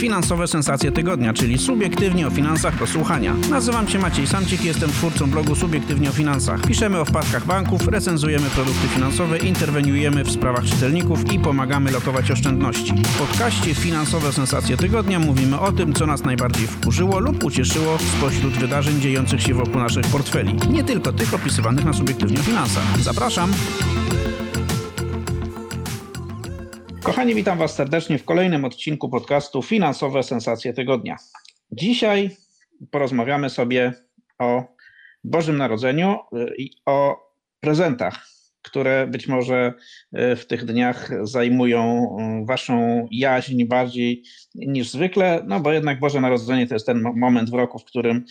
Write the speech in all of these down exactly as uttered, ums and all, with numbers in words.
Finansowe Sensacje Tygodnia, czyli subiektywnie o finansach do słuchania. Nazywam się Maciej Samcik i jestem twórcą blogu Subiektywnie o Finansach. Piszemy o wpadkach banków, recenzujemy produkty finansowe, interweniujemy w sprawach czytelników i pomagamy lokować oszczędności. W podcaście Finansowe Sensacje Tygodnia mówimy o tym, co nas najbardziej wkurzyło lub ucieszyło spośród wydarzeń dziejących się wokół naszych portfeli. Nie tylko tych opisywanych na Subiektywnie o Finansach. Zapraszam! Kochani, witam Was serdecznie w kolejnym odcinku podcastu Finansowe Sensacje Tygodnia. Dzisiaj porozmawiamy sobie o Bożym Narodzeniu i o prezentach, które być może w tych dniach zajmują Waszą jaźń bardziej niż zwykle, no bo jednak Boże Narodzenie to jest ten moment w roku, w którym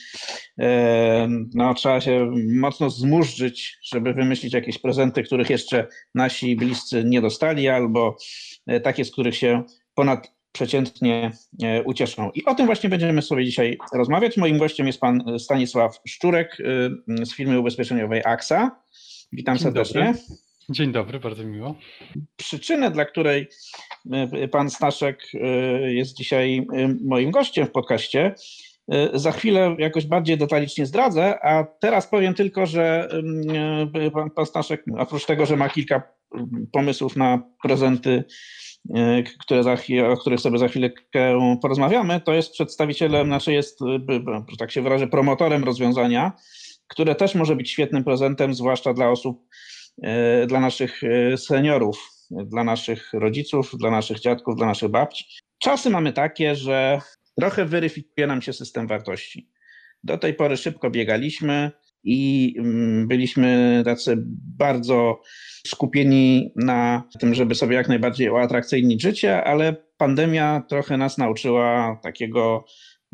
no, trzeba się mocno zmurzyć, żeby wymyślić jakieś prezenty, których jeszcze nasi bliscy nie dostali, albo takie, z których się ponadprzeciętnie ucieszą. I o tym właśnie będziemy sobie dzisiaj rozmawiać. Moim gościem jest pan Stanisław Szczurek z firmy ubezpieczeniowej A X A. Witam Dzień serdecznie. Dobry. Dzień dobry, bardzo miło. Przyczynę, dla której pan Staszek jest dzisiaj moim gościem w podcaście, za chwilę jakoś bardziej detalicznie zdradzę, a teraz powiem tylko, że pan, pan Staszek, oprócz tego, że ma kilka pomysłów na prezenty, które za chwilę, o których sobie za chwilkę porozmawiamy, to jest przedstawicielem, znaczy jest, że tak się wyrażę, promotorem rozwiązania, które też może być świetnym prezentem, zwłaszcza dla osób, dla naszych seniorów, dla naszych rodziców, dla naszych dziadków, dla naszych babci. Czasy mamy takie, że trochę weryfikuje nam się system wartości. Do tej pory szybko biegaliśmy i byliśmy tacy bardzo skupieni na tym, żeby sobie jak najbardziej uatrakcyjnić życie, ale pandemia trochę nas nauczyła takiego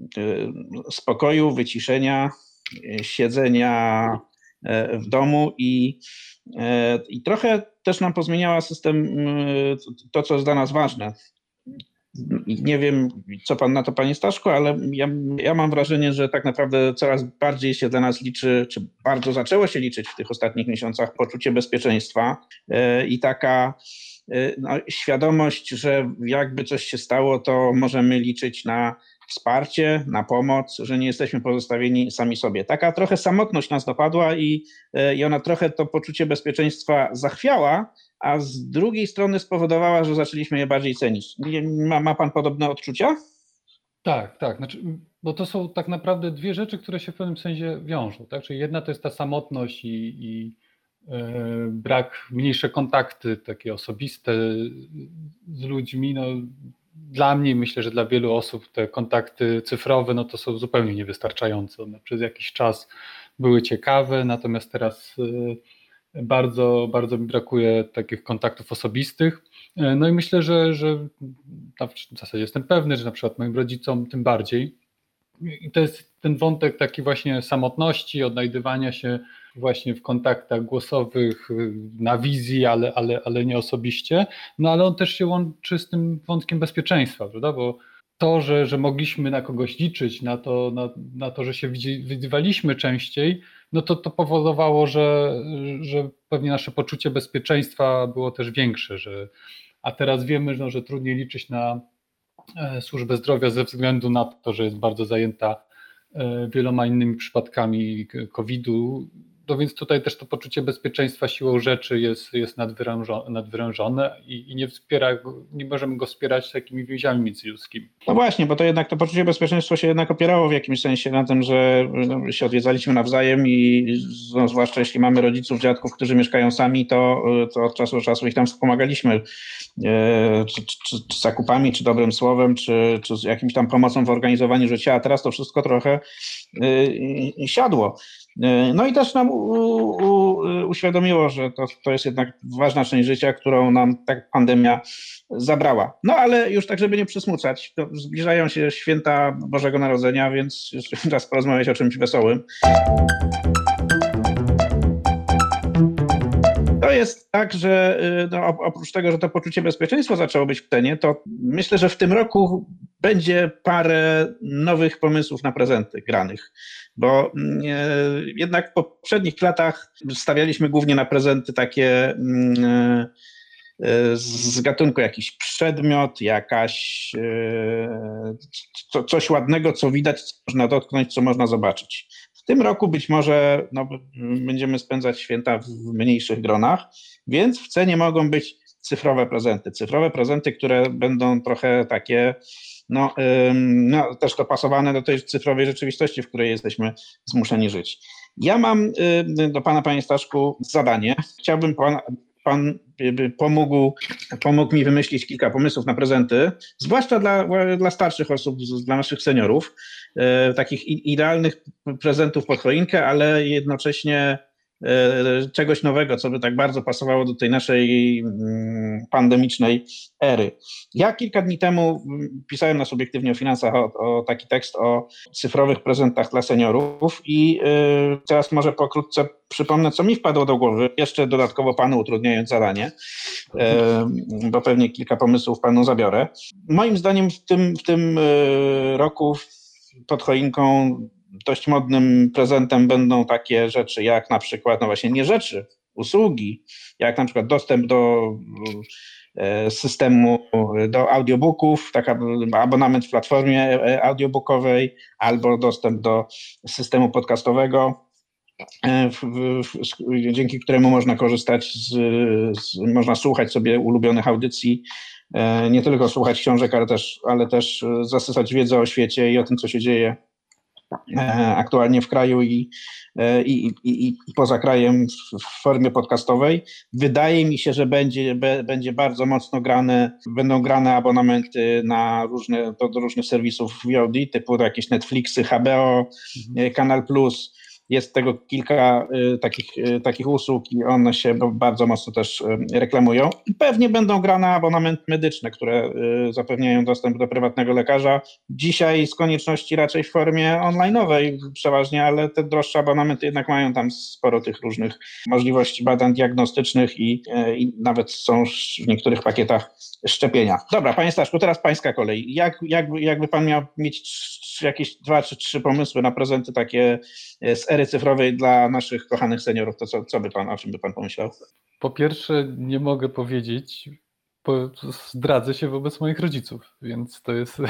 spokoju, wyciszenia, siedzenia w domu i, i trochę też nam pozmieniała system to, co jest dla nas ważne. Nie wiem, co pan na to, panie Staszku, ale ja, ja mam wrażenie, że tak naprawdę coraz bardziej się dla nas liczy, czy bardzo zaczęło się liczyć w tych ostatnich miesiącach poczucie bezpieczeństwa i taka no, świadomość, że jakby coś się stało, to możemy liczyć na wsparcie, na pomoc, że nie jesteśmy pozostawieni sami sobie. Taka trochę samotność nas dopadła i, i ona trochę to poczucie bezpieczeństwa zachwiała, a z drugiej strony spowodowała, że zaczęliśmy je bardziej cenić. Ma, ma pan podobne odczucia? Tak, tak. Znaczy, bo to są tak naprawdę dwie rzeczy, które się w pewnym sensie wiążą. Tak? Czyli jedna to jest ta samotność i, i e, brak, mniejsze kontakty takie osobiste z ludźmi. No, dla mnie, myślę, że dla wielu osób te kontakty cyfrowe no to są zupełnie niewystarczające. One przez jakiś czas były ciekawe, natomiast teraz e, bardzo, bardzo mi brakuje takich kontaktów osobistych. No i myślę, że, że w zasadzie jestem pewny, że na przykład moim rodzicom tym bardziej. I to jest ten wątek taki właśnie samotności, odnajdywania się właśnie w kontaktach głosowych, na wizji, ale, ale, ale nie osobiście. No ale on też się łączy z tym wątkiem bezpieczeństwa, prawda? Bo to, że, że mogliśmy na kogoś liczyć, na to, na, na to, że się widywaliśmy częściej, no to to powodowało, że, że pewnie nasze poczucie bezpieczeństwa było też większe, że, a teraz wiemy, no, że trudniej liczyć na służbę zdrowia ze względu na to, że jest bardzo zajęta wieloma innymi przypadkami kowidu. No więc tutaj też to poczucie bezpieczeństwa siłą rzeczy jest, jest nadwyrężone, nadwyrężone i, i nie wspiera, nie możemy go wspierać takimi więziami międzyludzkimi. No właśnie, bo to jednak to poczucie bezpieczeństwa się jednak opierało w jakimś sensie na tym, że no, się odwiedzaliśmy nawzajem i no, zwłaszcza jeśli mamy rodziców, dziadków, którzy mieszkają sami, to, to od czasu do czasu ich tam wspomagaliśmy e, czy, czy, czy zakupami, czy dobrym słowem, czy, czy z jakimś tam pomocą w organizowaniu życia, a teraz to wszystko trochę e, siadło. No i też nam u, u, uświadomiło, że to, to jest jednak ważna część życia, którą nam tak pandemia zabrała. No ale już tak, żeby nie przysmucać, to zbliżają się święta Bożego Narodzenia, więc jeszcze czas porozmawiać o czymś wesołym. To jest tak, że no, oprócz tego, że to poczucie bezpieczeństwa zaczęło być w cenie, to myślę, że w tym roku będzie parę nowych pomysłów na prezenty granych, bo e, jednak w poprzednich latach stawialiśmy głównie na prezenty takie e, z gatunku jakiś przedmiot, jakaś co, coś ładnego, co widać, co można dotknąć, co można zobaczyć. W tym roku być może no, będziemy spędzać święta w mniejszych gronach, więc w cenie mogą być cyfrowe prezenty. Cyfrowe prezenty, które będą trochę takie no, no, też dopasowane do tej cyfrowej rzeczywistości, w której jesteśmy zmuszeni żyć. Ja mam do pana, panie Staszku, zadanie. Chciałbym pan, pan pomógł, pomógł mi wymyślić kilka pomysłów na prezenty, zwłaszcza dla, dla starszych osób, dla naszych seniorów, takich idealnych prezentów pod choinkę, ale jednocześnie czegoś nowego, co by tak bardzo pasowało do tej naszej pandemicznej ery. Ja kilka dni temu pisałem na Subiektywnie o Finansach o, o taki tekst o cyfrowych prezentach dla seniorów i teraz może pokrótce przypomnę, co mi wpadło do głowy, jeszcze dodatkowo panu utrudniając zadanie, bo pewnie kilka pomysłów panu zabiorę. Moim zdaniem w tym, w tym roku pod choinką dość modnym prezentem będą takie rzeczy jak na przykład, no właśnie nie rzeczy, usługi, jak na przykład dostęp do systemu, do audiobooków, taka abonament w platformie audiobookowej albo dostęp do systemu podcastowego, w, w, dzięki któremu można korzystać, z, z, można słuchać sobie ulubionych audycji, nie tylko słuchać książek, ale też, ale też zasysać wiedzę o świecie i o tym, co się dzieje aktualnie w kraju i, i, i, i poza krajem w formie podcastowej. Wydaje mi się, że będzie, be, będzie bardzo mocno grane, będą grane abonamenty na różne, do, do różnych serwisów V O D, typu jakieś Netflixy, H B O, mhm. Kanal Plus. Jest tego kilka y, takich, y, takich usług i one się bardzo mocno też y, reklamują. I pewnie będą grane abonamenty medyczne, które y, zapewniają dostęp do prywatnego lekarza. Dzisiaj z konieczności raczej w formie online'owej przeważnie, ale te droższe abonamenty jednak mają tam sporo tych różnych możliwości badań diagnostycznych i, y, i nawet są w niektórych pakietach szczepienia. Dobra, panie Staszku, teraz pańska kolej. Jak, jakby, jakby pan miał mieć jakieś dwa czy trzy pomysły na prezenty takie z ery cyfrowej dla naszych kochanych seniorów, to co, co by pan, o czym by pan pomyślał? Po pierwsze nie mogę powiedzieć, bo zdradzę się wobec moich rodziców, więc to jest,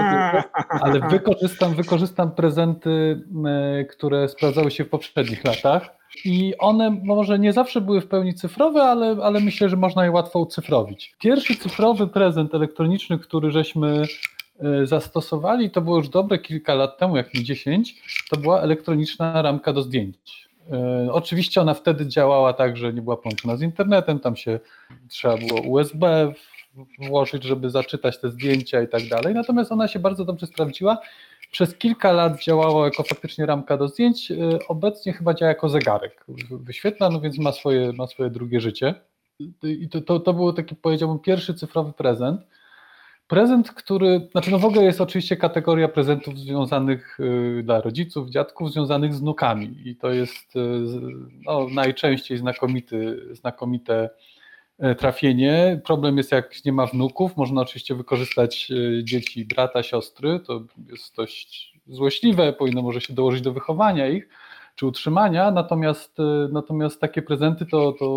ale wykorzystam, wykorzystam prezenty, które sprawdzały się w poprzednich latach i one może nie zawsze były w pełni cyfrowe, ale, ale myślę, że można je łatwo ucyfrowić. Pierwszy cyfrowy prezent elektroniczny, który żeśmy zastosowali, to było już dobre kilka lat temu, jak nie dziesięć, to była elektroniczna ramka do zdjęć. E, oczywiście ona wtedy działała tak, że nie była połączona z internetem, tam się trzeba było U S B włożyć, żeby zaczytać te zdjęcia i tak dalej, natomiast ona się bardzo dobrze sprawdziła. Przez kilka lat działała jako faktycznie ramka do zdjęć, e, obecnie chyba działa jako zegarek. Wyświetla, no więc ma swoje, ma swoje drugie życie. I to, to, to był taki, powiedziałbym, pierwszy cyfrowy prezent. Prezent, który, znaczy no w ogóle jest oczywiście kategoria prezentów związanych y, dla rodziców, dziadków, związanych z wnukami i to jest y, no, najczęściej znakomity, znakomite y, trafienie. Problem jest, jak nie ma wnuków, można oczywiście wykorzystać y, dzieci brata, siostry, to jest dość złośliwe, powinno może się dołożyć do wychowania ich czy utrzymania, natomiast, y, natomiast takie prezenty to, to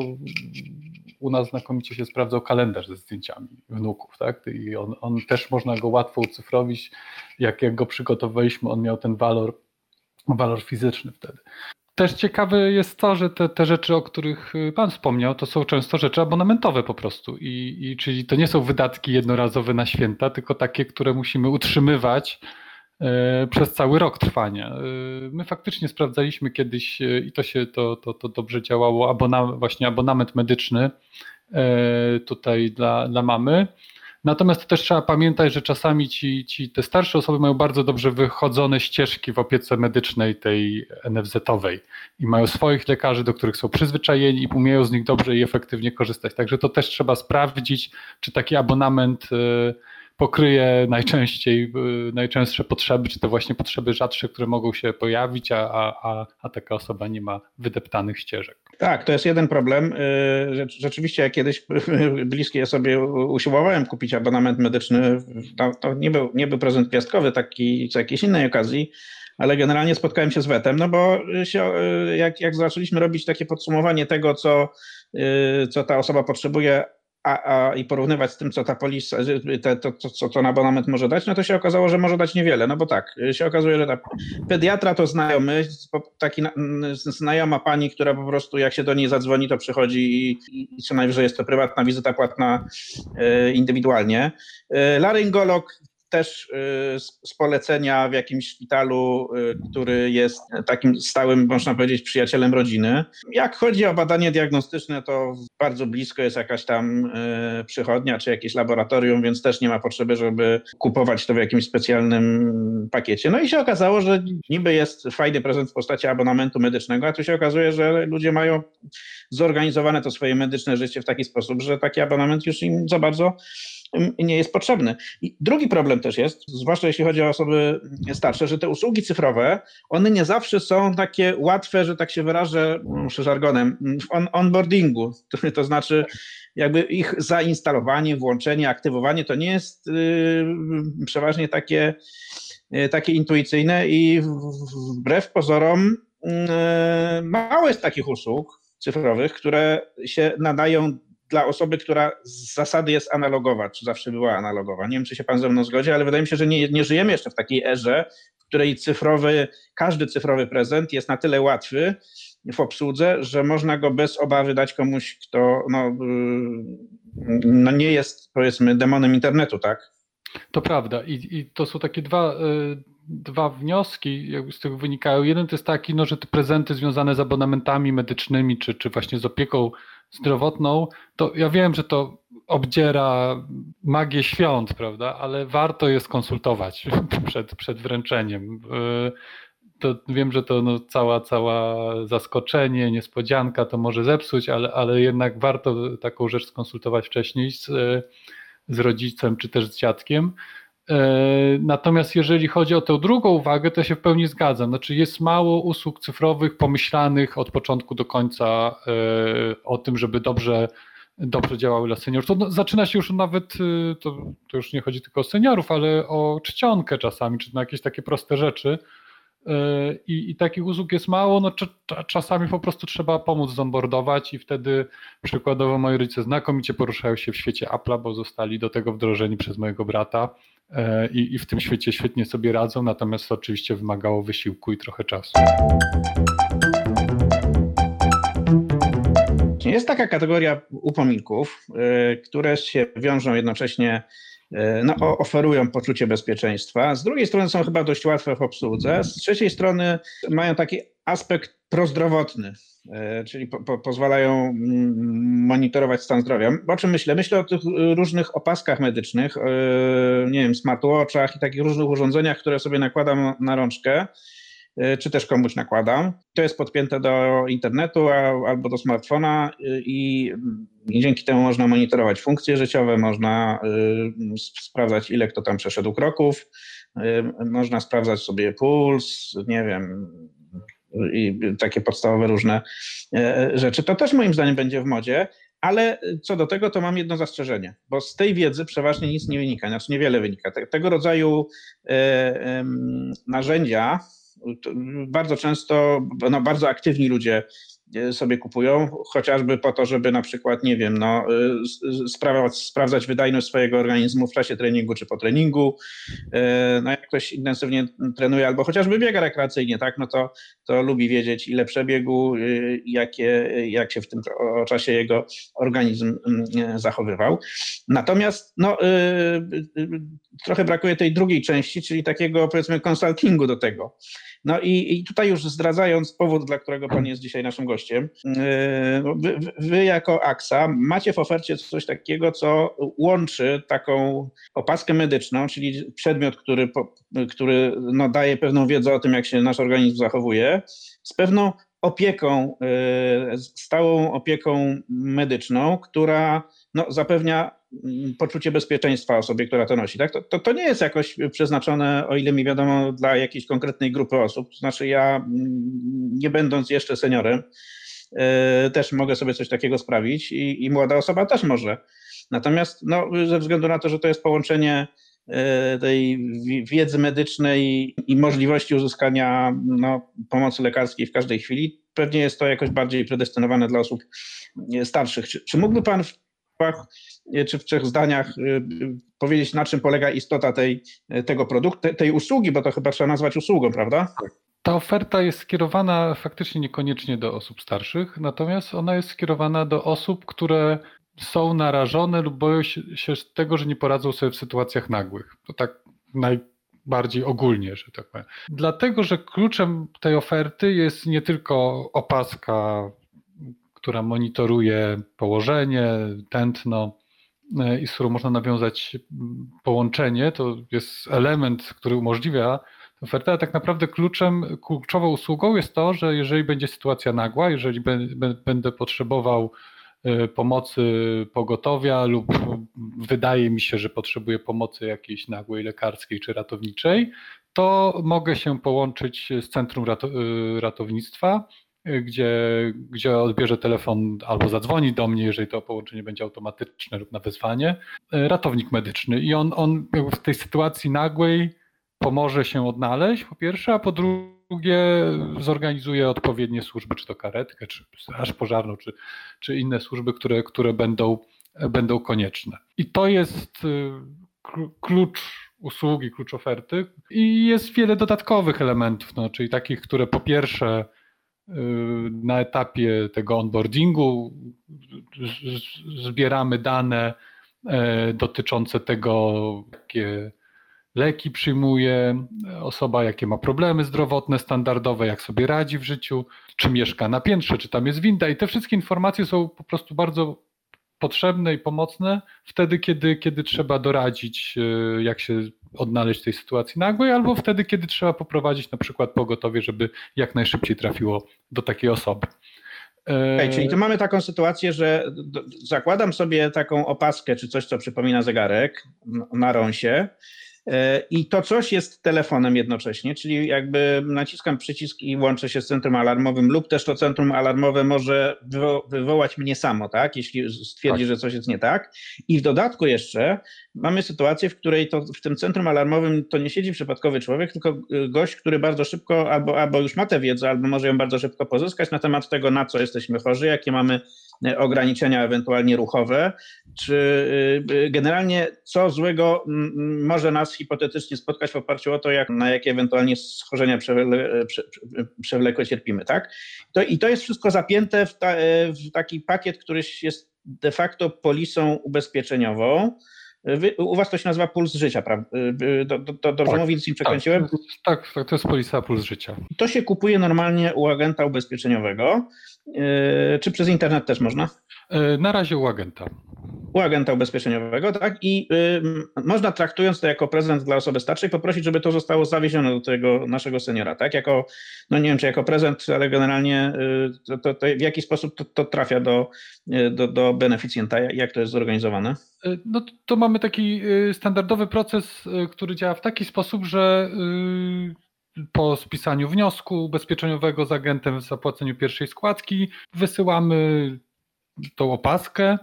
u nas znakomicie się sprawdzał kalendarz ze zdjęciami wnuków, tak? I on, on też można go łatwo ucyfrowić. Jak, jak go przygotowaliśmy, on miał ten walor, walor fizyczny wtedy. Też ciekawe jest to, że te, te rzeczy, o których pan wspomniał, to są często rzeczy abonamentowe po prostu. I, i czyli to nie są wydatki jednorazowe na święta, tylko takie, które musimy utrzymywać e, przez cały rok trwania. E, my faktycznie sprawdzaliśmy kiedyś e, i to się to, to, to dobrze działało, abona, właśnie abonament medyczny e, tutaj dla, dla mamy. Natomiast też trzeba pamiętać, że czasami ci, ci te starsze osoby mają bardzo dobrze wychodzone ścieżki w opiece medycznej tej N F Z-owej i mają swoich lekarzy, do których są przyzwyczajeni i umieją z nich dobrze i efektywnie korzystać. Także to też trzeba sprawdzić, czy taki abonament pokryje najczęściej, najczęstsze potrzeby, czy to właśnie potrzeby rzadsze, które mogą się pojawić, a, a, a taka osoba nie ma wydeptanych ścieżek. Tak, to jest jeden problem. Rzeczywiście, jak kiedyś bliskie sobie usiłowałem kupić abonament medyczny, to, to nie, był, nie był prezent gwiazdkowy taki z jakiejś innej okazji, ale generalnie spotkałem się z wetem, no bo się, jak, jak zaczęliśmy robić takie podsumowanie tego, co, co ta osoba potrzebuje, a, a, i porównywać z tym, co ta polisa, te, to, to, co ten abonament może dać, no to się okazało, że może dać niewiele. No bo tak, się okazuje, że ta pediatra to znajomy, taki znajoma pani, która po prostu jak się do niej zadzwoni, to przychodzi i, i, i co najwyżej jest to prywatna wizyta płatna e, indywidualnie. E, laryngolog też z polecenia w jakimś szpitalu, który jest takim stałym, można powiedzieć, przyjacielem rodziny. Jak chodzi o badanie diagnostyczne, to bardzo blisko jest jakaś tam przychodnia czy jakieś laboratorium, więc też nie ma potrzeby, żeby kupować to w jakimś specjalnym pakiecie. No i się okazało, że niby jest fajny prezent w postaci abonamentu medycznego, a tu się okazuje, że ludzie mają zorganizowane to swoje medyczne życie w taki sposób, że taki abonament już im za bardzo nie jest potrzebny. I drugi problem też jest, zwłaszcza jeśli chodzi o osoby starsze, że te usługi cyfrowe, one nie zawsze są takie łatwe, że tak się wyrażę, muszę żargonem, w on onboardingu. To, to znaczy jakby ich zainstalowanie, włączenie, aktywowanie to nie jest yy, przeważnie takie, yy, takie intuicyjne i wbrew pozorom yy, mało jest takich usług cyfrowych, które się nadają dla osoby, która z zasady jest analogowa, czy zawsze była analogowa. Nie wiem, czy się pan ze mną zgodzi, ale wydaje mi się, że nie, nie żyjemy jeszcze w takiej erze, w której cyfrowy, każdy cyfrowy prezent jest na tyle łatwy w obsłudze, że można go bez obawy dać komuś, kto no, no nie jest, powiedzmy, demonem internetu, tak? To prawda i, i to są takie dwa, y, dwa wnioski, jakby z tego wynikają. Jeden to jest taki, no, że te prezenty związane z abonamentami medycznymi, czy, czy właśnie z opieką zdrowotną, to ja wiem, że to obdziera magię świąt, prawda, ale warto je skonsultować przed, przed wręczeniem. To wiem, że to no, cała, cała zaskoczenie, niespodzianka to może zepsuć, ale, ale jednak warto taką rzecz skonsultować wcześniej z, z rodzicem czy też z dziadkiem. Natomiast jeżeli chodzi o tę drugą uwagę, to się w pełni zgadzam. Znaczy jest mało usług cyfrowych pomyślanych od początku do końca o tym, żeby dobrze, dobrze działały dla seniorów. To no, zaczyna się już nawet, to, to już nie chodzi tylko o seniorów, ale o czcionkę czasami, czy na jakieś takie proste rzeczy. I, i takich usług jest mało, no czasami po prostu trzeba pomóc zonboardować i wtedy przykładowo moi rodzice znakomicie poruszają się w świecie Apple'a, bo zostali do tego wdrożeni przez mojego brata i, i w tym świecie świetnie sobie radzą, natomiast to oczywiście wymagało wysiłku i trochę czasu. Jest taka kategoria upominków, które się wiążą jednocześnie, no, oferują poczucie bezpieczeństwa. Z drugiej strony są chyba dość łatwe w obsłudze. Z trzeciej strony mają taki aspekt prozdrowotny, czyli po, po, pozwalają monitorować stan zdrowia. O czym myślę? Myślę o tych różnych opaskach medycznych, nie wiem, smartwatchach i takich różnych urządzeniach, które sobie nakładam na rączkę, czy też komuś nakładam. To jest podpięte do internetu albo do smartfona i, i dzięki temu można monitorować funkcje życiowe, można y, sprawdzać, ile kto tam przeszedł kroków, y, można sprawdzać sobie puls, nie wiem, i takie podstawowe różne y, rzeczy. To też moim zdaniem będzie w modzie, ale co do tego to mam jedno zastrzeżenie, bo z tej wiedzy przeważnie nic nie wynika, znaczy niewiele wynika. Te, tego rodzaju y, y, narzędzia bardzo często, no bardzo aktywni ludzie sobie kupują, chociażby po to, żeby na przykład, nie wiem, no, sprawdzać, sprawdzać wydajność swojego organizmu w czasie treningu czy po treningu. No jak ktoś intensywnie trenuje albo chociażby biega rekreacyjnie, tak, no to, to lubi wiedzieć, ile przebiegł, jakie, jak się w tym czasie jego organizm zachowywał. Natomiast no, trochę brakuje tej drugiej części, czyli takiego, powiedzmy, konsultingu do tego. No i, i tutaj już zdradzając powód, dla którego pan jest dzisiaj naszym gościem, wy, wy jako A X A macie w ofercie coś takiego, co łączy taką opaskę medyczną, czyli przedmiot, który, który no daje pewną wiedzę o tym, jak się nasz organizm zachowuje, z pewną opieką, stałą opieką medyczną, która no, zapewnia poczucie bezpieczeństwa osobie, która to nosi. Tak? To, to, to nie jest jakoś przeznaczone, o ile mi wiadomo, dla jakiejś konkretnej grupy osób. To znaczy ja, nie będąc jeszcze seniorem, też mogę sobie coś takiego sprawić i, i młoda osoba też może. Natomiast no, ze względu na to, że to jest połączenie tej wiedzy medycznej i możliwości uzyskania no, pomocy lekarskiej w każdej chwili, pewnie jest to jakoś bardziej predestynowane dla osób starszych. Czy, czy mógłby pan słowach czy w trzech zdaniach powiedzieć, na czym polega istota tej, tego produktu, tej usługi, bo to chyba trzeba nazwać usługą, prawda? Ta oferta jest skierowana faktycznie niekoniecznie do osób starszych, natomiast ona jest skierowana do osób, które są narażone lub boją się tego, że nie poradzą sobie w sytuacjach nagłych. To tak najbardziej ogólnie, że tak powiem. Dlatego, że kluczem tej oferty jest nie tylko opaska, która monitoruje położenie, tętno i z którą można nawiązać połączenie. To jest element, który umożliwia ofertę, a tak naprawdę kluczem, kluczową usługą jest to, że jeżeli będzie sytuacja nagła, jeżeli będę potrzebował pomocy pogotowia lub wydaje mi się, że potrzebuję pomocy jakiejś nagłej, lekarskiej czy ratowniczej, to mogę się połączyć z Centrum Ratownictwa, gdzie, gdzie odbierze telefon albo zadzwoni do mnie, jeżeli to połączenie będzie automatyczne lub na wezwanie, ratownik medyczny i on, on w tej sytuacji nagłej pomoże się odnaleźć, po pierwsze, a po drugie zorganizuje odpowiednie służby, czy to karetkę, czy straż pożarną, czy, czy inne służby, które, które będą, będą konieczne. I to jest klucz usługi, klucz oferty i jest wiele dodatkowych elementów, no, czyli takich, które po pierwsze na etapie tego onboardingu zbieramy dane dotyczące tego, jakie leki przyjmuje osoba, jakie ma problemy zdrowotne, standardowe, jak sobie radzi w życiu, czy mieszka na piętrze, czy tam jest winda i te wszystkie informacje są po prostu bardzo potrzebne i pomocne wtedy, kiedy, kiedy trzeba doradzić, jak się odnaleźć w tej sytuacji nagłej, albo wtedy, kiedy trzeba poprowadzić na przykład pogotowie, żeby jak najszybciej trafiło do takiej osoby. Okay, czyli tu mamy taką sytuację, że zakładam sobie taką opaskę, czy coś, co przypomina zegarek na rąsie, i to coś jest telefonem jednocześnie, czyli jakby naciskam przycisk i łączę się z centrum alarmowym lub też to centrum alarmowe może wywo- wywołać mnie samo, tak, jeśli stwierdzi, tak, że coś jest nie tak. I w dodatku jeszcze mamy sytuację, w której to w tym centrum alarmowym to nie siedzi przypadkowy człowiek, tylko gość, który bardzo szybko albo, albo już ma tę wiedzę, albo może ją bardzo szybko pozyskać na temat tego, na co jesteśmy chorzy, jakie mamy ograniczenia ewentualnie ruchowe, czy generalnie co złego może nas hipotetycznie spotkać w oparciu o to, jak, na jakie ewentualnie schorzenia przewle, prze, przewlekłe cierpimy, tak? To, I to jest wszystko zapięte w, ta, w taki pakiet, który jest de facto polisą ubezpieczeniową. Wy, u was to się nazywa puls życia, prawda? Do, do, do, dobrze tak, mówię, nic nie przekręciłem? Tak, tak, to jest polisa puls życia. To się kupuje normalnie u agenta ubezpieczeniowego. Yy, czy przez internet też można? Na razie u agenta. U agenta ubezpieczeniowego, tak? I y, można, traktując to jako prezent dla osoby starszej, poprosić, żeby to zostało zawiezione do tego naszego seniora, tak? Jako, no nie wiem, czy jako prezent, ale generalnie y, to, to, to w jaki sposób to, to trafia do, y, do, do beneficjenta? Jak to jest zorganizowane? No to, to mamy taki standardowy proces, który działa w taki sposób, że y, po spisaniu wniosku ubezpieczeniowego z agentem w zapłaceniu pierwszej składki wysyłamy tą opaskę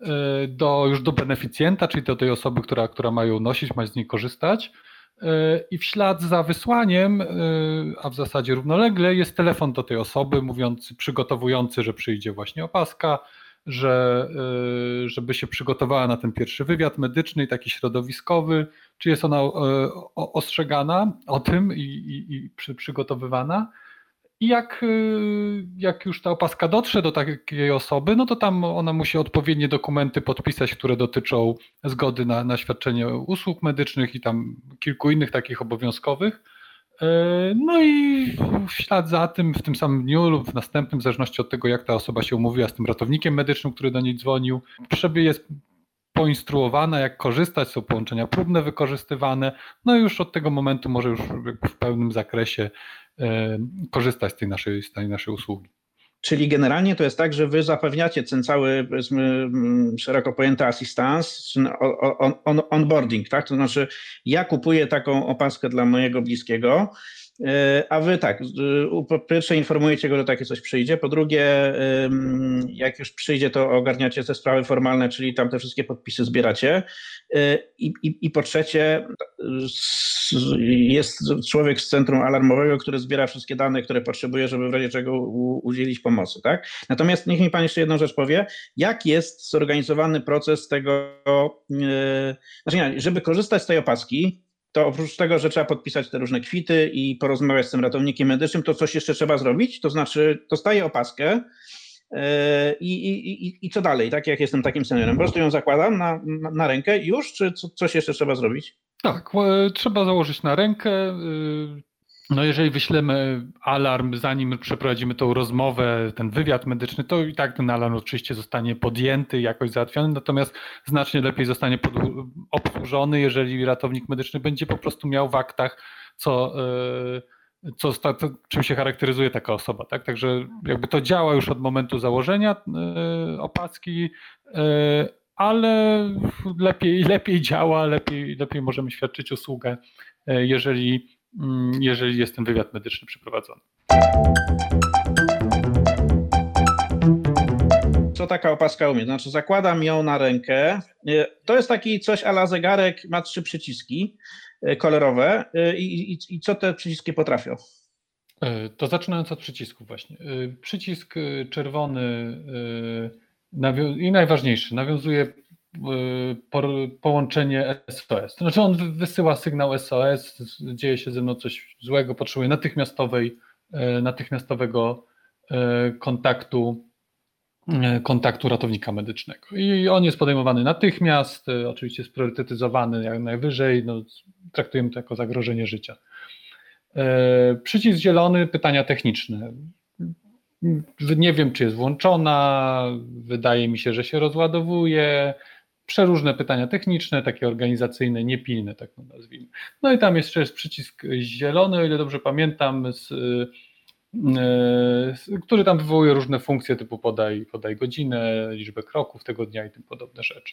do, już do beneficjenta, czyli do tej osoby, która, która ma ją nosić, ma z niej korzystać. I w ślad za wysłaniem, a w zasadzie równolegle, jest telefon do tej osoby mówiący, przygotowujący, że przyjdzie właśnie opaska, że, żeby się przygotowała na ten pierwszy wywiad medyczny, taki środowiskowy, czy jest ona ostrzegana o tym i, i, i przy, przygotowywana. I jak, jak już ta opaska dotrze do takiej osoby, no to tam ona musi odpowiednie dokumenty podpisać, które dotyczą zgody na, na świadczenie usług medycznych i tam kilku innych takich obowiązkowych. No i w ślad za tym, w tym samym dniu lub w następnym, w zależności od tego, jak ta osoba się umówiła z tym ratownikiem medycznym, który do niej dzwonił, jest poinstruowana, jak korzystać, są połączenia próbne wykorzystywane, no i już od tego momentu może już w pełnym zakresie korzystać z tej naszej, z tej naszej usługi. Czyli generalnie to jest tak, że wy zapewniacie ten cały, powiedzmy, szeroko pojęty assistance, on, on, onboarding, tak? To znaczy ja kupuję taką opaskę dla mojego bliskiego A wy tak, po pierwsze informujecie go, że takie coś przyjdzie, po drugie jak już przyjdzie, to ogarniacie te sprawy formalne, czyli tam te wszystkie podpisy zbieracie i, i, i po trzecie jest człowiek z centrum alarmowego, który zbiera wszystkie dane, które potrzebuje, żeby w razie czego u, udzielić pomocy, tak? Natomiast niech mi pan jeszcze jedną rzecz powie, jak jest zorganizowany proces tego, znaczy nie, żeby korzystać z tej opaski, to oprócz tego, że trzeba podpisać te różne kwity i porozmawiać z tym ratownikiem medycznym, to coś jeszcze trzeba zrobić, to znaczy dostaję opaskę i, i, i, i co dalej, tak jak jestem takim seniorem, po prostu ją zakładam na, na, na rękę już, czy co, coś jeszcze trzeba zrobić? Tak, trzeba założyć na rękę. No jeżeli wyślemy alarm, zanim przeprowadzimy tą rozmowę, ten wywiad medyczny, to i tak ten alarm oczywiście zostanie podjęty, jakoś załatwiony, natomiast znacznie lepiej zostanie pod, obsłużony, jeżeli ratownik medyczny będzie po prostu miał w aktach, co, co, co, czym się charakteryzuje taka osoba. Tak? Także jakby to działa już od momentu założenia opaski, ale lepiej, lepiej działa, lepiej, lepiej możemy świadczyć usługę, jeżeli jeżeli jest ten wywiad medyczny przeprowadzony. Co taka opaska umie? Znaczy zakładam ją na rękę. To jest taki coś a la zegarek, ma trzy przyciski kolorowe. I, i, i co te przyciski potrafią? To zaczynając od przycisków właśnie. Przycisk czerwony i najważniejszy, nawiązuje połączenie S O S. To znaczy on wysyła sygnał S O S, dzieje się ze mną coś złego, potrzebuję natychmiastowej, natychmiastowego kontaktu, kontaktu ratownika medycznego. I on jest podejmowany natychmiast, oczywiście jest priorytetyzowany jak najwyżej, no, traktujemy to jako zagrożenie życia. Przycisk zielony, pytania techniczne. Nie wiem, czy jest włączona, wydaje mi się, że się rozładowuje. Przeróżne pytania techniczne, takie organizacyjne, niepilne, tak to nazwijmy. No i tam jeszcze jest przycisk zielony, o ile dobrze pamiętam, z, z, który tam wywołuje różne funkcje typu podaj, podaj godzinę, liczbę kroków tego dnia i tym podobne rzeczy.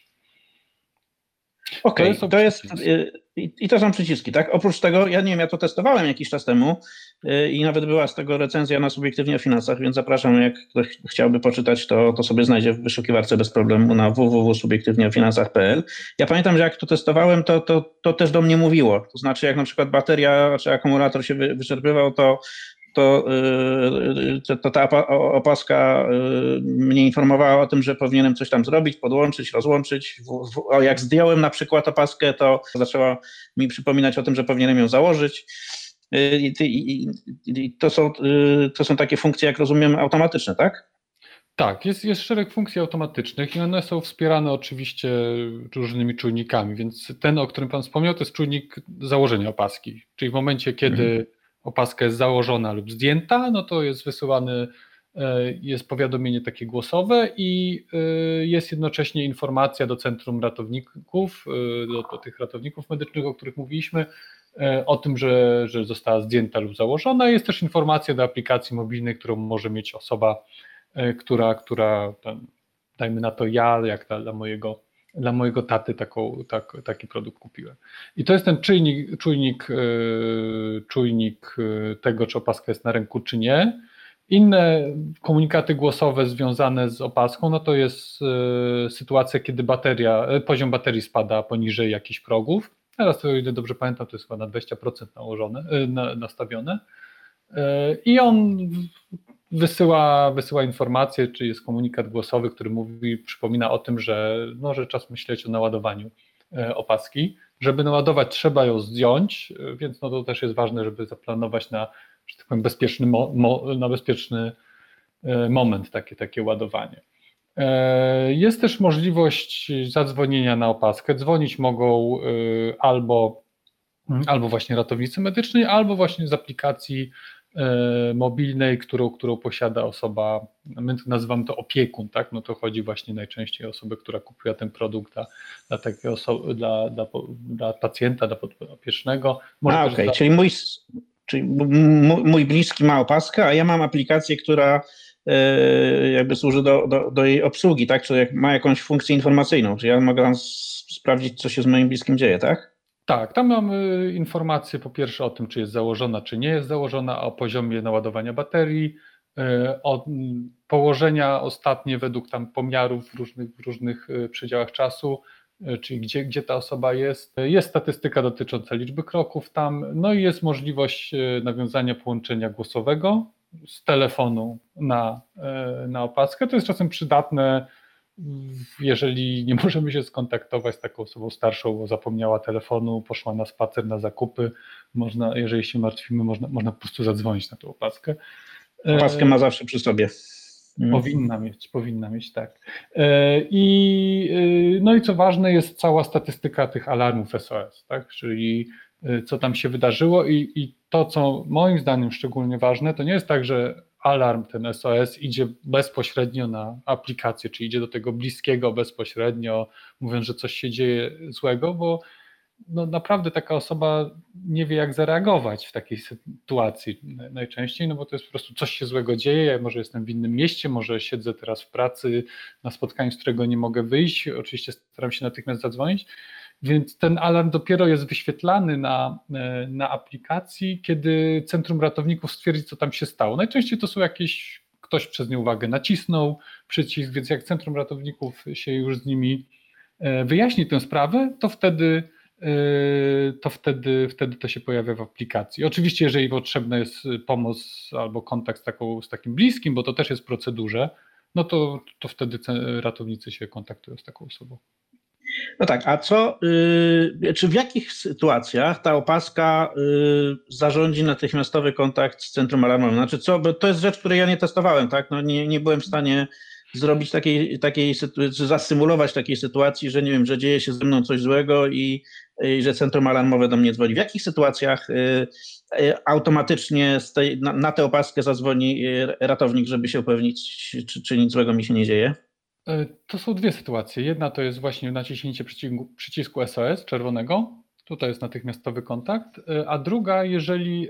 Okej, okay, to jest, i, i to są przyciski, tak? Oprócz tego, ja nie wiem, ja to testowałem jakiś czas temu i nawet była z tego recenzja na Subiektywnie o Finansach, więc zapraszam, jak ktoś chciałby poczytać, to, to sobie znajdzie w wyszukiwarce bez problemu na w w w kropka subiektywnie o finansach kropka p l. Ja pamiętam, że jak to testowałem, to, to, to też do mnie mówiło. To znaczy, jak na przykład bateria czy akumulator się wyczerpywał, to to, to ta opaska mnie informowała o tym, że powinienem coś tam zrobić, podłączyć, rozłączyć. Jak zdjąłem na przykład opaskę, to zaczęła mi przypominać o tym, że powinienem ją założyć. I, i, i to, są, to są takie funkcje, jak rozumiem, automatyczne, tak? Tak, jest, jest szereg funkcji automatycznych i one są wspierane oczywiście różnymi czujnikami, więc ten, o którym Pan wspomniał, to jest czujnik założenia opaski, czyli w momencie, kiedy mhm. opaska jest założona lub zdjęta, no to jest wysyłane, jest powiadomienie takie głosowe i jest jednocześnie informacja do centrum ratowników, do, do tych ratowników medycznych, o których mówiliśmy, o tym, że, że została zdjęta lub założona. Jest też informacja do aplikacji mobilnej, którą może mieć osoba, która, która tam, dajmy na to ja, jak dla, dla mojego Dla mojego taty taką, tak, taki produkt kupiłem. I to jest ten czujnik, czujnik, czujnik tego, czy opaska jest na ręku, czy nie. Inne komunikaty głosowe związane z opaską, no to jest sytuacja, kiedy bateria, poziom baterii spada poniżej jakichś progów. Teraz to, o ile dobrze pamiętam, to jest chyba na dwadzieścia procent nałożone, na, nastawione. I on Wysyła, wysyła informację, czy jest komunikat głosowy, który mówi, przypomina o tym, że, no, że czas myśleć o naładowaniu opaski. Żeby naładować, trzeba ją zdjąć, więc no, to też jest ważne, żeby zaplanować na, że tak powiem, bezpieczny, mo, mo, na bezpieczny moment takie, takie ładowanie. Jest też możliwość zadzwonienia na opaskę. Dzwonić mogą albo, albo właśnie ratownicy medyczni, albo właśnie z aplikacji mobilnej, którą, którą posiada osoba, my nazywamy to opiekun, tak? No to chodzi właśnie najczęściej o osobę, która kupiła ten produkt dla, dla takiej osoby, dla, dla, dla pacjenta, dla podopiecznego. A, okej, okay. Czyli mój, czyli mój bliski ma opaskę, a ja mam aplikację, która jakby służy do, do, do jej obsługi, tak? Czy ma jakąś funkcję informacyjną, czy ja mogę tam sprawdzić, co się z moim bliskim dzieje, tak? Tak, tam mamy informacje po pierwsze o tym, czy jest założona, czy nie jest założona, o poziomie naładowania baterii, o położenia ostatnie według tam pomiarów w różnych, w różnych przedziałach czasu, czyli gdzie, gdzie ta osoba jest. Jest statystyka dotycząca liczby kroków tam, no i jest możliwość nawiązania połączenia głosowego z telefonu na, na opaskę. To jest czasem przydatne, jeżeli nie możemy się skontaktować z taką osobą starszą, bo zapomniała telefonu, poszła na spacer, na zakupy, można, jeżeli się martwimy, można, można po prostu zadzwonić na tą opaskę. Opaskę ma zawsze przy sobie. Powinna mieć, powinna mieć, tak. I, no i co ważne, jest cała statystyka tych alarmów S O S, tak? Czyli co tam się wydarzyło i, i to, co moim zdaniem szczególnie ważne, to nie jest tak, że alarm, ten S O S idzie bezpośrednio na aplikację, czy idzie do tego bliskiego bezpośrednio, mówiąc, że coś się dzieje złego, bo no naprawdę taka osoba nie wie, jak zareagować w takiej sytuacji najczęściej, no bo to jest po prostu coś się złego dzieje, ja może jestem w innym mieście, może siedzę teraz w pracy na spotkaniu, z którego nie mogę wyjść, oczywiście staram się natychmiast zadzwonić, więc ten alarm dopiero jest wyświetlany na, na aplikacji, kiedy Centrum Ratowników stwierdzi, co tam się stało. Najczęściej to są jakieś, ktoś przez nieuwagę nacisnął przycisk, więc jak Centrum Ratowników się już z nimi wyjaśni tę sprawę, to wtedy to wtedy, wtedy to się pojawia w aplikacji. Oczywiście, jeżeli potrzebna jest pomoc albo kontakt z, taką, z takim bliskim, bo to też jest w procedurze, no to, to wtedy ratownicy się kontaktują z taką osobą. No tak, a co, yy, czy w jakich sytuacjach ta opaska yy, zarządzi natychmiastowy kontakt z centrum alarmowym? Znaczy co, bo to jest rzecz, której ja nie testowałem, tak? No nie, nie byłem w stanie zrobić takiej, takiej czy zasymulować takiej sytuacji, że nie wiem, że dzieje się ze mną coś złego i, i że centrum alarmowe do mnie dzwoni. W jakich sytuacjach y, y, automatycznie z tej, na, na tę opaskę zadzwoni ratownik, żeby się upewnić, czy, czy nic złego mi się nie dzieje? To są dwie sytuacje. Jedna to jest właśnie naciśnięcie przycisku, przycisku S O S czerwonego, tutaj jest natychmiastowy kontakt, a druga, jeżeli,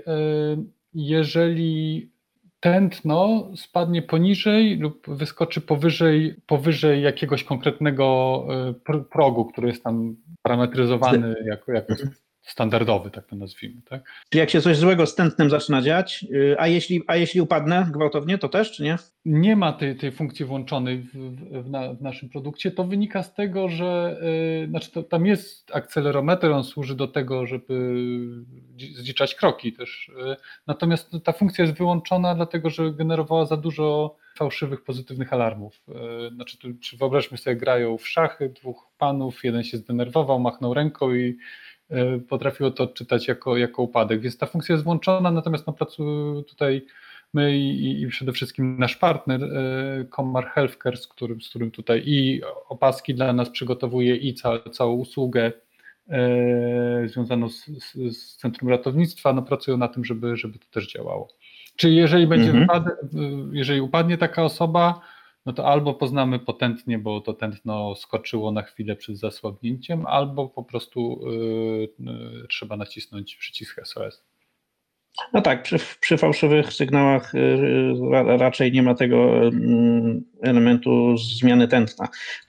jeżeli tętno spadnie poniżej lub wyskoczy powyżej, powyżej jakiegoś konkretnego progu, który jest tam parametryzowany jako, jako standardowy, tak to nazwijmy. Tak? Czy jak się coś złego z tętnem zaczyna dziać, a jeśli, a jeśli upadnę gwałtownie, to też, czy nie? Nie ma tej, tej funkcji włączonej w, w, na, w naszym produkcie. To wynika z tego, że yy, znaczy to, tam jest akcelerometr, on służy do tego, żeby zliczać kroki też. Yy, natomiast ta funkcja jest wyłączona, dlatego że generowała za dużo fałszywych, pozytywnych alarmów. Yy, znaczy, tu, czy wyobraźmy sobie, grają w szachy dwóch panów, jeden się zdenerwował, machnął ręką i yy, potrafiło to odczytać jako, jako upadek. Więc ta funkcja jest włączona, natomiast no, pracuję tutaj my i, i przede wszystkim nasz partner Commar Healthcare, z którym, z którym tutaj i opaski dla nas przygotowuje i ca, całą usługę e, związaną z, z, z Centrum Ratownictwa, no pracują na tym, żeby, żeby to też działało. Czyli jeżeli będzie Mhm. wypad, jeżeli upadnie taka osoba, no to albo poznamy potętnie, bo to tętno skoczyło na chwilę przed zasłabnięciem, albo po prostu y, y, trzeba nacisnąć przycisk S O S. No tak, przy, przy fałszywych sygnałach ra, raczej nie ma tego elementu zmiany tętna.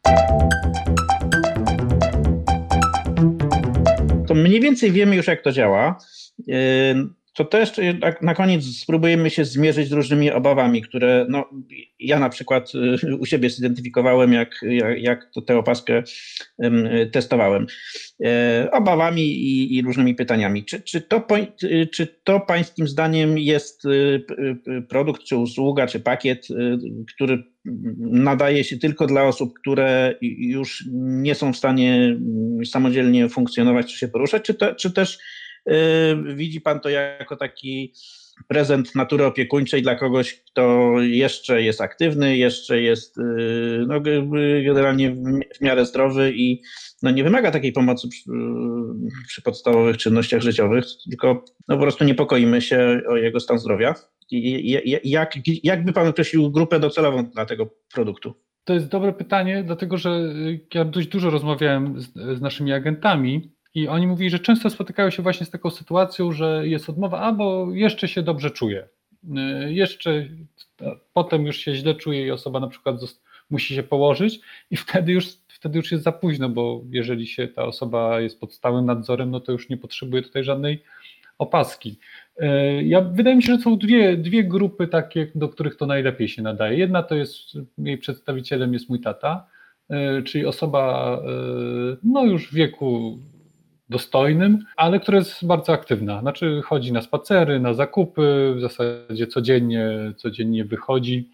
To mniej więcej wiemy już, jak to działa. To też na koniec spróbujemy się zmierzyć z różnymi obawami, które no, ja na przykład u siebie zidentyfikowałem, jak, jak, jak tę opaskę testowałem. Obawami i, i różnymi pytaniami. Czy, czy, to, czy to pańskim zdaniem jest produkt, czy usługa, czy pakiet, który nadaje się tylko dla osób, które już nie są w stanie samodzielnie funkcjonować, czy się poruszać, czy, to, czy też widzi pan to jako taki prezent natury opiekuńczej dla kogoś, kto jeszcze jest aktywny, jeszcze jest no, generalnie w miarę zdrowy i no, nie wymaga takiej pomocy przy, przy podstawowych czynnościach życiowych, tylko no, po prostu niepokoimy się o jego stan zdrowia. I, jak, jak by pan określił grupę docelową dla tego produktu? To jest dobre pytanie, dlatego że ja dość dużo rozmawiałem z, z naszymi agentami i oni mówili, że często spotykają się właśnie z taką sytuacją, że jest odmowa, albo jeszcze się dobrze czuje. Jeszcze potem już się źle czuje i osoba na przykład musi się położyć i wtedy już, wtedy już jest za późno, bo jeżeli się ta osoba jest pod stałym nadzorem, no to już nie potrzebuje tutaj żadnej opaski. Ja, wydaje mi się, że są dwie, dwie grupy takie, do których to najlepiej się nadaje. Jedna to jest, jej przedstawicielem jest mój tata, czyli osoba no już w wieku dostojnym, ale która jest bardzo aktywna. Znaczy chodzi na spacery, na zakupy, w zasadzie codziennie, codziennie wychodzi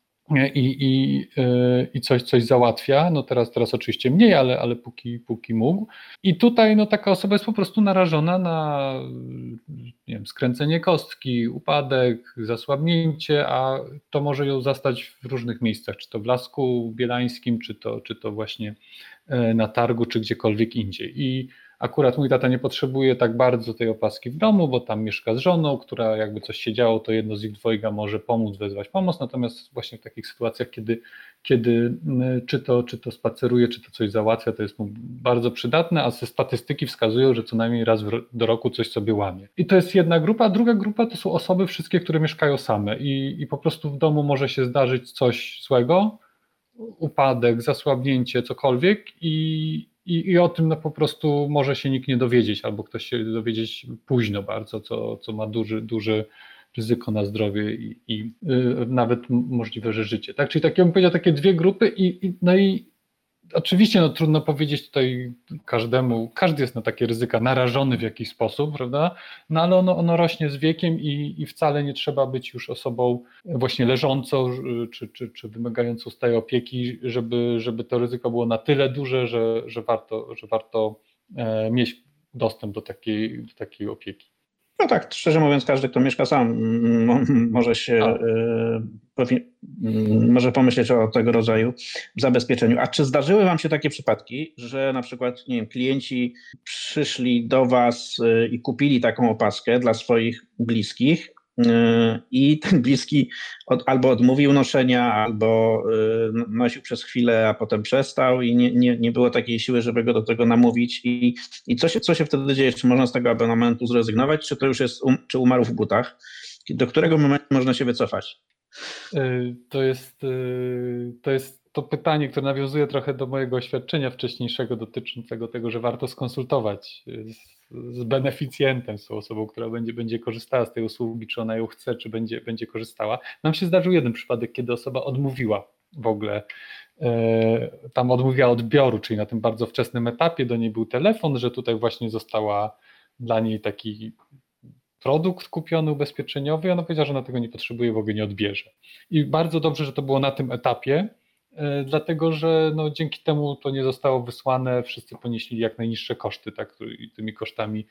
i, i, i coś, coś załatwia. No teraz, teraz oczywiście mniej, ale, ale póki, póki mógł. I tutaj no, taka osoba jest po prostu narażona na nie wiem, skręcenie kostki, upadek, zasłabnięcie, a to może ją zastać w różnych miejscach, czy to w Lasku Bielańskim, czy to, czy to właśnie na targu, czy gdziekolwiek indziej. I akurat mój tata nie potrzebuje tak bardzo tej opaski w domu, bo tam mieszka z żoną, która jakby coś się działo, to jedno z ich dwojga może pomóc, wezwać pomoc, natomiast właśnie w takich sytuacjach, kiedy, kiedy czy, to, czy to spaceruje, czy to coś załatwia, to jest mu bardzo przydatne, a ze statystyki wskazują, że co najmniej raz w, do roku coś sobie łamie. I to jest jedna grupa, a druga grupa to są osoby wszystkie, które mieszkają same i, i po prostu w domu może się zdarzyć coś złego, upadek, zasłabnięcie, cokolwiek i I, I o tym no, po prostu może się nikt nie dowiedzieć, albo ktoś się dowiedzieć późno bardzo, co, co ma duży, duże ryzyko na zdrowie i, i y, nawet możliwe, że życie. Tak? Czyli takie, bym powiedział, takie dwie grupy i, i, no i oczywiście no, trudno powiedzieć tutaj każdemu, każdy jest na takie ryzyka narażony w jakiś sposób, prawda? No ale ono, ono rośnie z wiekiem i, i wcale nie trzeba być już osobą właśnie leżącą czy, czy, czy wymagającą stałej opieki, żeby, żeby to ryzyko było na tyle duże, że, że warto, że warto e, mieć dostęp do takiej, do takiej opieki. No tak, szczerze mówiąc, każdy, kto mieszka sam, może się y, może pomyśleć o tego rodzaju zabezpieczeniu. A czy zdarzyły wam się takie przypadki, że na przykład, nie wiem, klienci przyszli do was i kupili taką opaskę dla swoich bliskich i ten bliski od, albo odmówił noszenia, albo nosił przez chwilę, a potem przestał i nie, nie, nie było takiej siły, żeby go do tego namówić. I, i co, się, co się wtedy dzieje? Czy można z tego abonamentu zrezygnować, czy to już jest, um, czy umarł w butach? Do którego momentu można się wycofać? To jest, to jest to pytanie, które nawiązuje trochę do mojego oświadczenia wcześniejszego dotyczącego tego, że warto skonsultować z, z beneficjentem, z tą osobą, która będzie, będzie korzystała z tej usługi, czy ona ją chce, czy będzie, będzie korzystała. Nam się zdarzył jeden przypadek, kiedy osoba odmówiła w ogóle, tam odmówiła odbioru, czyli na tym bardzo wczesnym etapie do niej był telefon, że tutaj właśnie została dla niej taki produkt kupiony ubezpieczeniowy i ona powiedziała, że ona tego nie potrzebuje, w ogóle nie odbierze. I bardzo dobrze, że to było na tym etapie, dlatego że no, dzięki temu to nie zostało wysłane, wszyscy ponieśli jak najniższe koszty, tak, i tymi kosztami,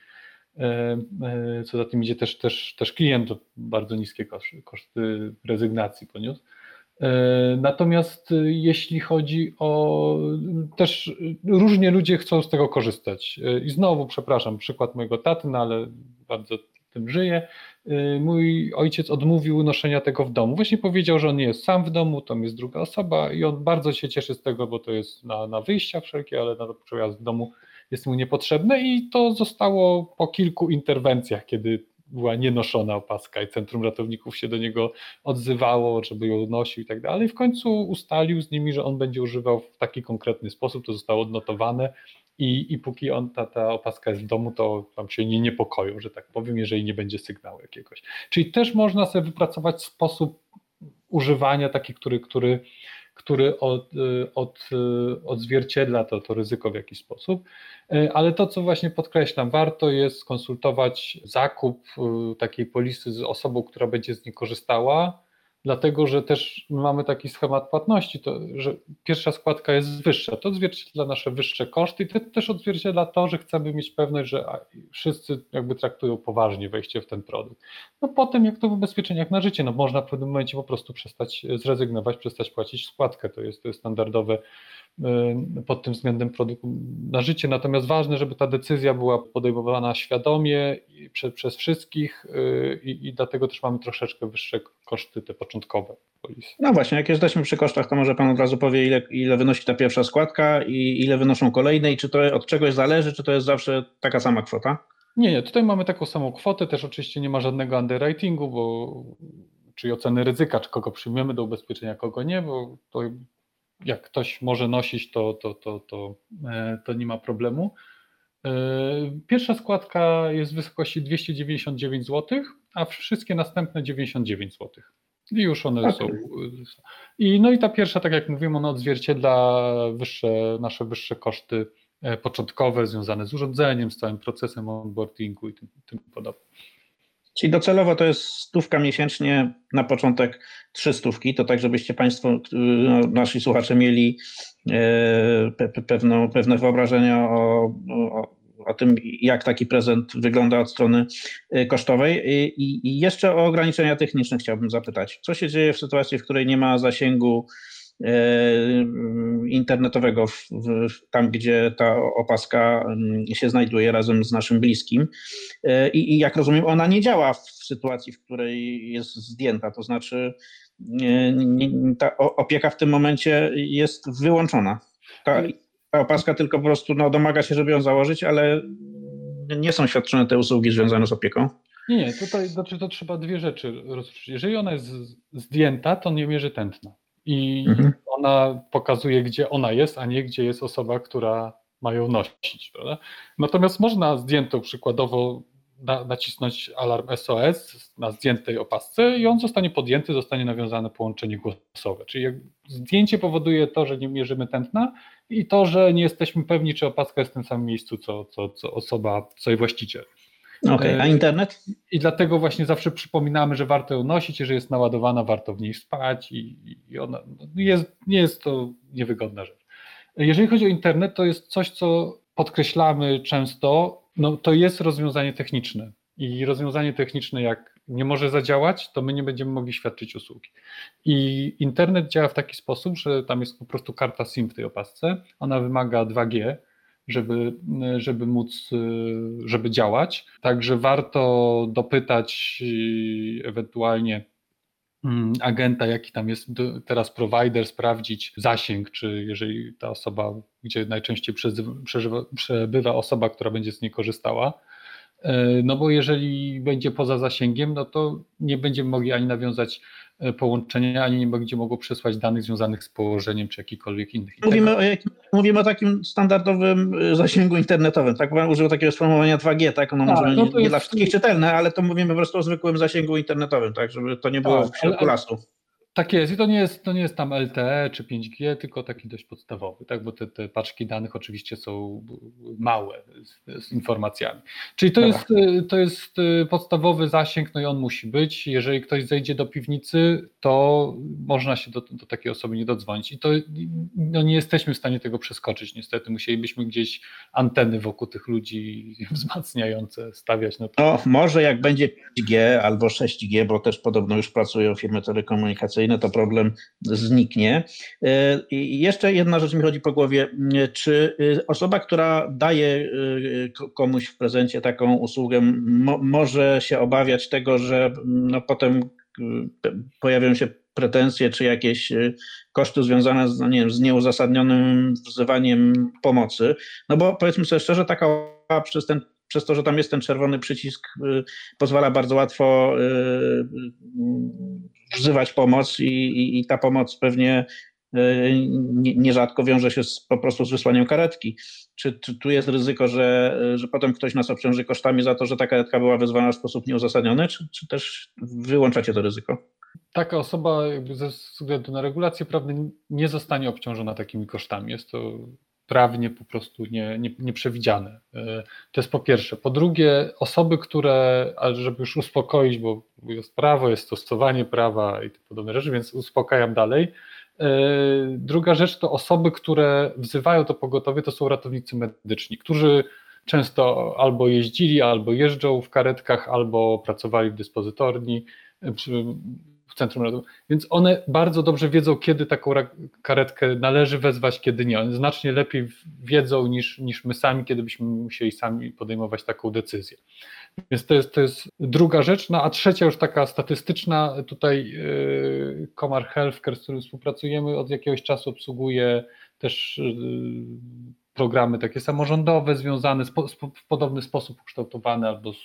co za tym idzie też, też, też klient bardzo niskie koszty, koszty rezygnacji poniósł. Natomiast jeśli chodzi o, też różnie ludzie chcą z tego korzystać i znowu przepraszam, przykład mojego taty, no ale bardzo tym żyje. Mój ojciec odmówił noszenia tego w domu. Właśnie powiedział, że on nie jest sam w domu, tam jest druga osoba i on bardzo się cieszy z tego, bo to jest na, na wyjścia wszelkie, ale na przejazd w domu jest mu niepotrzebne i to zostało po kilku interwencjach, kiedy była nienoszona opaska i Centrum Ratowników się do niego odzywało, żeby ją nosił i tak dalej. W końcu ustalił z nimi, że on będzie używał w taki konkretny sposób, to zostało odnotowane. I, i póki on, ta, ta opaska jest w domu, to tam się nie niepokoją, że tak powiem, jeżeli nie będzie sygnału jakiegoś. Czyli też można sobie wypracować sposób używania taki, który, który, który od, od, odzwierciedla to, to ryzyko w jakiś sposób. Ale to, co właśnie podkreślam, warto jest skonsultować zakup takiej polisy z osobą, która będzie z niej korzystała, dlatego że też mamy taki schemat płatności, to, że pierwsza składka jest wyższa, to odzwierciedla nasze wyższe koszty i to też odzwierciedla to, że chcemy mieć pewność, że wszyscy jakby traktują poważnie wejście w ten produkt. No potem jak to w ubezpieczeniach na życie, no można w pewnym momencie po prostu przestać zrezygnować, przestać płacić składkę, to jest, to jest standardowe pod tym względem produkt na życie, natomiast ważne, żeby ta decyzja była podejmowana świadomie i prze, przez wszystkich i, i dlatego też mamy troszeczkę wyższe koszty te początkowe polisy. No właśnie, jak jesteśmy przy kosztach, to może Pan od razu powie, ile, ile wynosi ta pierwsza składka i ile wynoszą kolejne i czy to od czegoś zależy, czy to jest zawsze taka sama kwota? Nie, nie, tutaj mamy taką samą kwotę, też oczywiście nie ma żadnego underwritingu, bo czyli oceny ryzyka, czy kogo przyjmiemy do ubezpieczenia, kogo nie, bo to jak ktoś może nosić, to, to, to, to, to nie ma problemu. Pierwsza składka jest w wysokości dwieście dziewięćdziesiąt dziewięć złotych, a wszystkie następne dziewięćdziesiąt dziewięć złotych. I już one okay. są. I, no i ta pierwsza, tak jak mówimy, ona odzwierciedla wyższe, nasze wyższe koszty początkowe związane z urządzeniem, z całym procesem onboardingu i tym, tym podobne. Czyli docelowo to jest stówka miesięcznie, na początek trzy stówki, to tak, żebyście Państwo, no, nasi słuchacze mieli pe, pewną, pewne wyobrażenia o, o, o tym, jak taki prezent wygląda od strony kosztowej. I, I jeszcze o ograniczenia techniczne chciałbym zapytać. Co się dzieje w sytuacji, w której nie ma zasięgu internetowego w, w, tam, gdzie ta opaska się znajduje razem z naszym bliskim i, i jak rozumiem, ona nie działa w sytuacji, w której jest zdjęta, to znaczy nie, nie, ta opieka w tym momencie jest wyłączona. Ta, ta opaska tylko po prostu no, domaga się, żeby ją założyć, ale nie są świadczone te usługi związane z opieką. Nie, nie, tutaj znaczy, to trzeba dwie rzeczy rozróżnić. Jeżeli ona jest zdjęta, to nie mierzy tętna. I mhm. ona pokazuje, gdzie ona jest, a nie gdzie jest osoba, która ma ją nosić. Prawda? Natomiast można zdjętą przykładowo na, nacisnąć alarm S O S na zdjętej opasce i on zostanie podjęty, zostanie nawiązane połączenie głosowe. Czyli jak zdjęcie powoduje to, że nie mierzymy tętna i to, że nie jesteśmy pewni, czy opaska jest w tym samym miejscu, co, co, co osoba, co jej właściciel. Okej, okay. A internet? I dlatego właśnie zawsze przypominamy, że warto ją nosić, jeżeli jest naładowana, warto w niej spać i, i ona jest, nie jest to niewygodna rzecz. Jeżeli chodzi o internet, to jest coś, co podkreślamy często, no to jest rozwiązanie techniczne i rozwiązanie techniczne jak nie może zadziałać, to my nie będziemy mogli świadczyć usługi. I internet działa w taki sposób, że tam jest po prostu karta SIM w tej opasce, ona wymaga dwa G, żeby, żeby móc, żeby działać. Także warto dopytać ewentualnie agenta, jaki tam jest teraz prowajder, sprawdzić zasięg, czy jeżeli ta osoba, gdzie najczęściej przeżywa, przebywa osoba, która będzie z niej korzystała, no bo jeżeli będzie poza zasięgiem, no to nie będziemy mogli ani nawiązać połączenia, ani nie będzie mogło przesłać danych związanych z położeniem czy jakichkolwiek innych. Mówimy o, jakim, mówimy o takim standardowym zasięgu internetowym, tak? Pan użył takiego sformułowania dwa G, tak? Ono może no nie, nie jest... dla wszystkich czytelne, ale to mówimy po prostu o zwykłym zasięgu internetowym, tak? Żeby to nie było tak, w środku ale, lasu. Tak jest i to nie jest, to nie jest tam L T E czy pięć G, tylko taki dość podstawowy, tak? Bo te, te paczki danych oczywiście są małe z, z informacjami. Czyli to jest, to jest podstawowy zasięg, no i on musi być. Jeżeli ktoś zejdzie do piwnicy, to można się do, do takiej osoby nie dodzwonić i to no nie jesteśmy w stanie tego przeskoczyć niestety. Musielibyśmy gdzieś anteny wokół tych ludzi wzmacniające stawiać. No to... O, może jak będzie pięć G albo sześć G, bo też podobno już pracują firmy telekomunikacyjne, to problem zniknie. I jeszcze jedna rzecz mi chodzi po głowie. Czy osoba, która daje komuś w prezencie taką usługę, mo- może się obawiać tego, że no potem pojawią się pretensje czy jakieś koszty związane z, no nie wiem, z nieuzasadnionym wzywaniem pomocy? No bo powiedzmy sobie szczerze, taka osoba przez ten przez to, że tam jest ten czerwony przycisk, pozwala bardzo łatwo wzywać pomoc i, i, i ta pomoc pewnie nierzadko wiąże się z, po prostu z wysłaniem karetki. Czy, czy tu jest ryzyko, że, że potem ktoś nas obciąży kosztami za to, że ta karetka była wezwana w sposób nieuzasadniony, czy, czy też wyłączacie to ryzyko? Taka osoba jakby ze względu na regulacje prawne nie zostanie obciążona takimi kosztami. Jest to prawnie po prostu nie, nie, nieprzewidziane. To jest po pierwsze. Po drugie, osoby, które, ale żeby już uspokoić, bo jest prawo, jest stosowanie prawa i te podobne rzeczy, więc uspokajam dalej. Druga rzecz to osoby, które wzywają to pogotowie, to są ratownicy medyczni, którzy często albo jeździli, albo jeżdżą w karetkach, albo pracowali w dyspozytorni, w centrum ratownictwa, więc one bardzo dobrze wiedzą, kiedy taką karetkę należy wezwać, kiedy nie. One znacznie lepiej wiedzą niż, niż my sami, kiedy byśmy musieli sami podejmować taką decyzję. Więc to jest, to jest druga rzecz, no a trzecia już taka statystyczna, tutaj yy, Comar Healthcare, z którym współpracujemy, od jakiegoś czasu obsługuje też yy, programy takie samorządowe, związane z, w podobny sposób ukształtowane albo z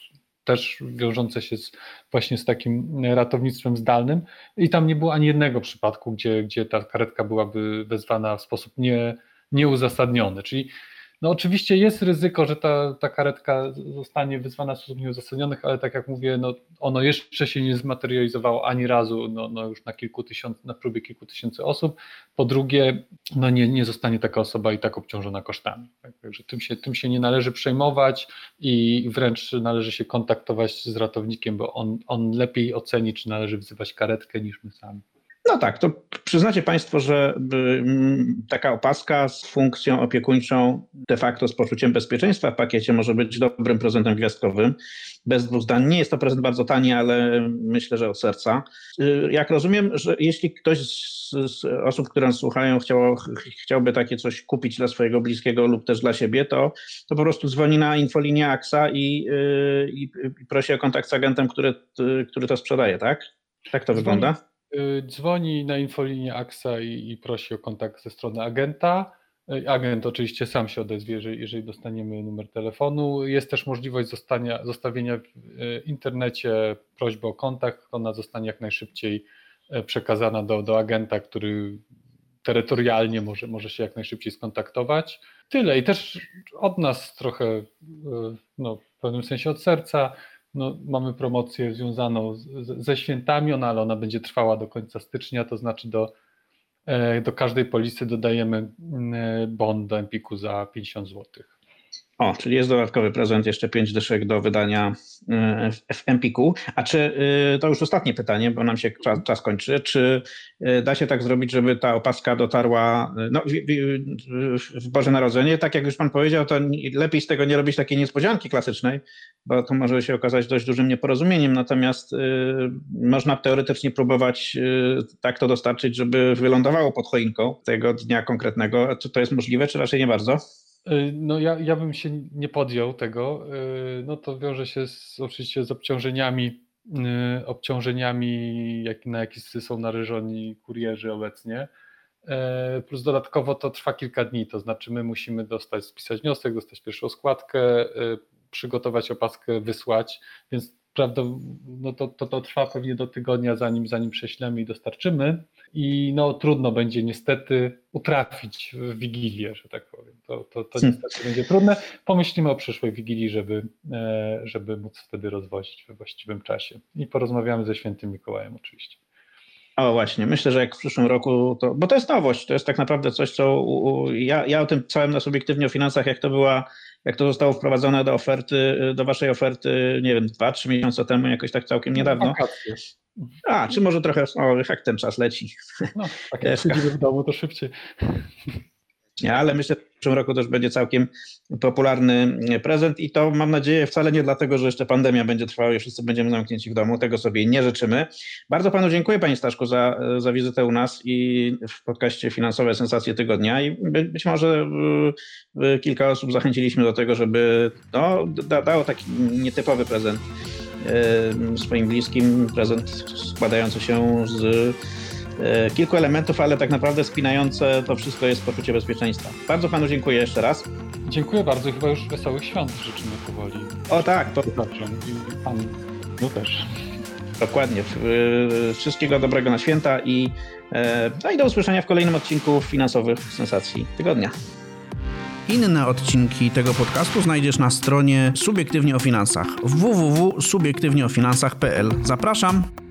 też wiążące się z, właśnie z takim ratownictwem zdalnym i tam nie było ani jednego przypadku, gdzie, gdzie ta karetka byłaby wezwana w sposób nie, nieuzasadniony, czyli no oczywiście jest ryzyko, że ta, ta karetka zostanie wyzwana w sposób nieuzasadniony, ale tak jak mówię, no ono jeszcze się nie zmaterializowało ani razu, no, no już na kilku tysiąc, na próbie kilku tysięcy osób. Po drugie, no nie, nie zostanie taka osoba i tak obciążona kosztami. Także tym się, tym się nie należy przejmować i wręcz należy się kontaktować z ratownikiem, bo on, on lepiej oceni, czy należy wzywać karetkę niż my sami. No tak, to przyznacie Państwo, że taka opaska z funkcją opiekuńczą de facto z poczuciem bezpieczeństwa w pakiecie może być dobrym prezentem gwiazdkowym. Bez dwóch zdań. Nie jest to prezent bardzo tani, ale myślę, że od serca. Jak rozumiem, że jeśli ktoś z, z osób, które nas słuchają, chciało, chciałby takie coś kupić dla swojego bliskiego lub też dla siebie, to, to po prostu dzwoni na infolinię A X A i, i, i prosi o kontakt z agentem, który, który to sprzedaje, tak? Tak to Dzwoni. wygląda? Dzwoni na infolinię A X A i, i prosi o kontakt ze strony agenta. Agent oczywiście sam się odezwie, jeżeli, jeżeli dostaniemy numer telefonu. Jest też możliwość zostania, zostawienia w internecie prośby o kontakt. Ona zostanie jak najszybciej przekazana do, do agenta, który terytorialnie może, może się jak najszybciej skontaktować. Tyle i też od nas trochę, no, w pewnym sensie od serca. No, mamy promocję związaną z, ze świętami, ona, ale ona będzie trwała do końca stycznia, to znaczy do, do każdej polisy dodajemy bon do Empiku za pięćdziesiąt złotych. O, czyli jest dodatkowy prezent, jeszcze pięć dyszek do wydania w Empiku. A czy, to już ostatnie pytanie, bo nam się czas, czas kończy, czy da się tak zrobić, żeby ta opaska dotarła no, w, w, w Boże Narodzenie? Tak jak już Pan powiedział, to lepiej z tego nie robić takiej niespodzianki klasycznej, bo to może się okazać dość dużym nieporozumieniem, natomiast y, można teoretycznie próbować y, tak to dostarczyć, żeby wylądowało pod choinką tego dnia konkretnego. Czy to jest możliwe, czy raczej nie bardzo? No ja, ja bym się nie podjął tego, no to wiąże się z, oczywiście z obciążeniami, obciążeniami jak, na jakie są narażeni kurierzy obecnie, plus dodatkowo to trwa kilka dni, to znaczy my musimy dostać, spisać wniosek, dostać pierwszą składkę, przygotować opaskę, wysłać, więc prawda, no to, to, to trwa pewnie do tygodnia, zanim, zanim prześlemy i dostarczymy i no trudno będzie niestety utrafić w Wigilię, że tak powiem. To, to, to niestety hmm. będzie trudne. Pomyślimy o przyszłej Wigilii, żeby, żeby móc wtedy rozwozić we właściwym czasie i porozmawiamy ze Świętym Mikołajem oczywiście. O właśnie, myślę, że jak w przyszłym roku, to, bo to jest nowość, to jest tak naprawdę coś, co u, u, ja, ja o tym całym na Subiektywnie o Finansach, jak to była, jak to zostało wprowadzone do oferty, do waszej oferty, nie wiem, dwa, trzy miesiące temu, jakoś tak całkiem niedawno. A, czy może trochę, o, jak ten czas leci. No, tak jak siedzimy w domu, to szybciej. Nie, ale myślę, że w przyszłym roku też będzie całkiem popularny prezent i to mam nadzieję wcale nie dlatego, że jeszcze pandemia będzie trwała i wszyscy będziemy zamknięci w domu, tego sobie nie życzymy. Bardzo Panu dziękuję, Panie Staszku, za, za wizytę u nas i w podcaście Finansowe Sensacje Tygodnia i by, być może y, kilka osób zachęciliśmy do tego, żeby no, da, dało taki nietypowy prezent y, swoim bliskim, prezent składający się z kilku elementów, ale tak naprawdę spinające to wszystko jest poczucie bezpieczeństwa. Bardzo Panu dziękuję jeszcze raz. Dziękuję bardzo. Chyba już wesołych świąt życzymy powoli. O tak. To... I Pan no też. Dokładnie. Wszystkiego dobrego na święta i, no i do usłyszenia w kolejnym odcinku Finansowych Sensacji Tygodnia. Inne odcinki tego podcastu znajdziesz na stronie Subiektywnie o Finansach w w w kropka subiektywnie o finansach kropka p l. Zapraszam!